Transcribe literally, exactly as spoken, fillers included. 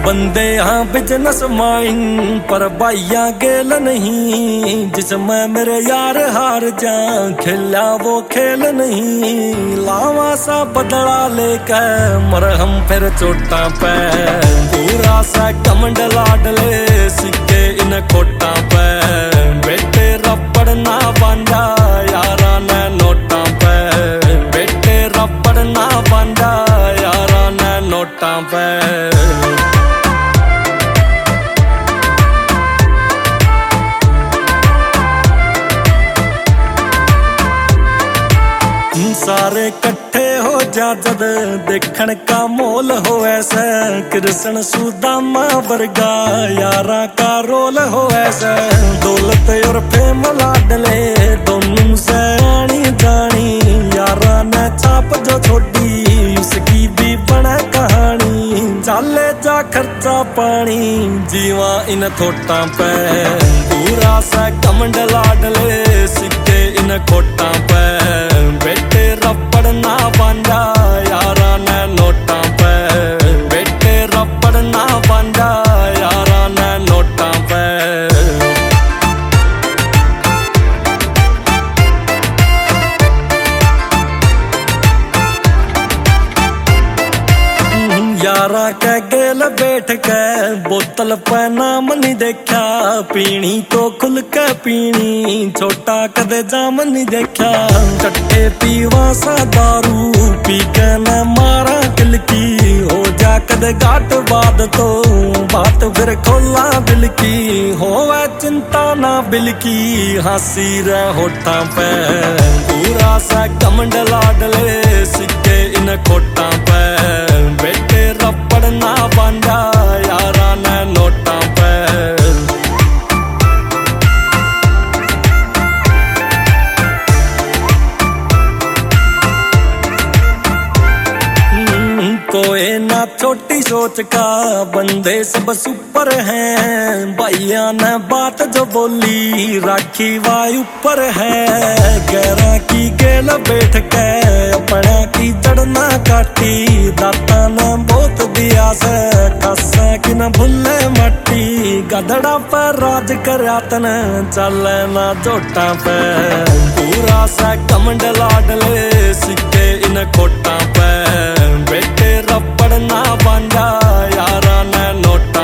बंदे हाँ business mine पर भाइया गेल नहीं, जिसमें मेरे यार हार जा खेला वो खेल नहीं। लावा सा बदला लेकर मर हम फिर चोटा पे, पूरा सा कमंड लाडले सिक्के इन खोटा पे। बेटे रबड़ ना बांधा यारा ने नोटा पे, बेटे रबड़ ना बांधा यारा ने नोटा पे। सारे कट्ठे हो जा जद देखण का मोल हो ऐसा, कृष्ण सुदामा वर्गा यारा का रोल हो ऐसा। दौलत और फेम लाडले दोनों से आनी जानी, यारा ने छाप जो छोड़ी उसकी भी बना कहानी। चाले जा खर्चा पानी जीवा इन थोटा पे, पूरा सा कमंड लाडले सिक्के इन खोटा पे। बेटे रबड़ ना बांधा यारा ने नोटा पे, बेटे रबड़ ना बांधा यारा ने नोटा पे। यारा के गेल बैठ के बोतल पे नाम नहीं देखा, पीनी तो खुल के पीनी छोटा कदे जाम नहीं देखा। कट्ठे पीवा सा दारू पी के न मारा किलकी, हो जा कदे घाट बाद तो बात फिर खोला दिल की। होवे चिंता ना बिल की हंसी रे होठा पे, पूरा सा कमंड लाडले सिक्के इन खोटा पे। बेटे रबड़ ना बांधा यारा ने नोटा पे। कोई ना छोटी सोच का बंदे सब सुपर हैं, भैया ने बात जो बोली राखी वायु पर है। गैरा की गेल बैठ के अपना की जड़ना काटी, दाता ने बहुत दिया से खासा कि न भूले मट्टी। गधड़ा पर राज करातन चले ना जोटा पे, पूरा सा कमंड लाडले सिक्के इन खोटा पे। बेटे रबड़ ना बांधा यारा ने नोट